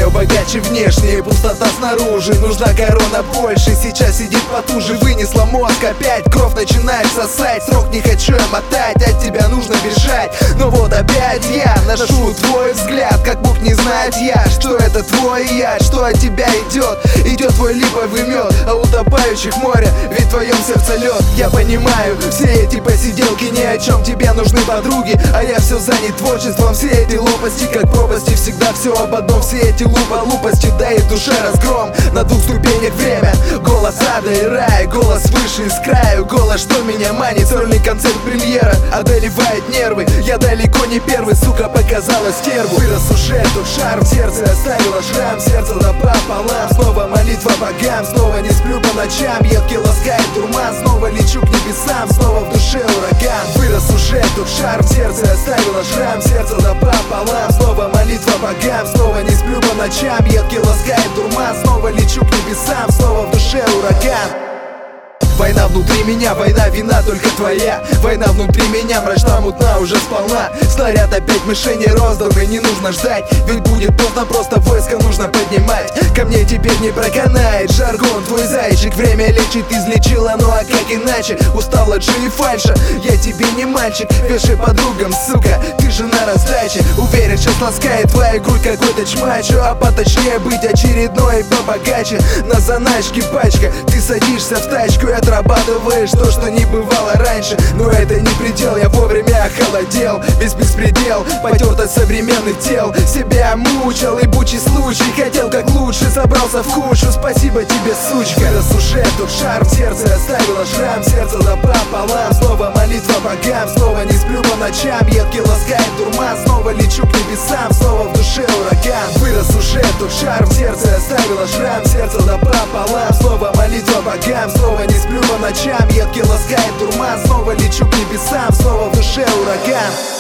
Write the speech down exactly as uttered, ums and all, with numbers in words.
мое богаче внешне, пустота снаружи, нужна корона больше. Сейчас сидит потуже, вынесла мозг опять, кровь начинает сосать. Срок не хочу я мотать, от тебя нужно бежать. Но вот опять я ношу твой взгляд, как Бог не знает я, что это твой яд, что от тебя идет. Идет твой липовый мед, а утопающих море, ведь в твоем сердце лед. Я понимаю, все эти посиделки ни о чем, тебе нужны подруги, а я все занят творчеством. Все эти лопасти, как пропасти, всегда все об одном. Все эти лупа лупости, да и душе разгром. На двух ступенях время, голос ада и рая, голос выше из краю, голос, что меня манит. Сольный концерт премьера одолевает нервы, я далеко не первый, сука, показала стерву. Вырос уже тут шар, в сердце оставила шрам, сердце напополам. Снова молитва богам, снова не сплю по ночам, едкий ласкает дурман. Снова лечу к небесам, снова в душе ураган. Вырос уже тут шар, в сердце оставила шрам, сердце напополам. Снова молитва богам, снова не сплю по ночам, едкий ласкает дурман. Снова лечу к небесам, снова в душе ураган. Война внутри меня, война, вина только твоя. Война внутри меня, мрачна, мутна, уже сполна. Снаряд опять мишени роздан, и не нужно ждать, ведь будет поздно, просто войско нужно поднимать. Ко мне теперь не проканает жаргон, твой зайчик время лечит, излечила, ну а как иначе? Устал от жили фальша, я тебе не мальчик. Пиши подругам, сука, ты же на раздаче. Уверен, сейчас ласкает твоя грудь какой-то чмачо, а поточнее быть очередной побогаче. На заначке пачка, ты садишься в тачку и отрабатываешь то, что не бывало раньше. Но это не предел, я вовремя охолодел. Весь беспредел, потертость современных тел. Себя мучил, и бучий случай, хотел как лучше, собрался в кучу. Спасибо тебе, сучка. Раз уже тут шар, в сердце оставила шрам, сердце напополам. Снова молитва богам, снова не сплю по ночам, едкий ласкает дурман. Снова лечу к небесам, снова в душе ураган. Вырос уже тут шар, в сердце оставила шрам, сердце напополам. Снова молитва богам, снова не сплю по ночам, едкий ласкает дурман. Снова лечу к небесам, снова в душе ураган.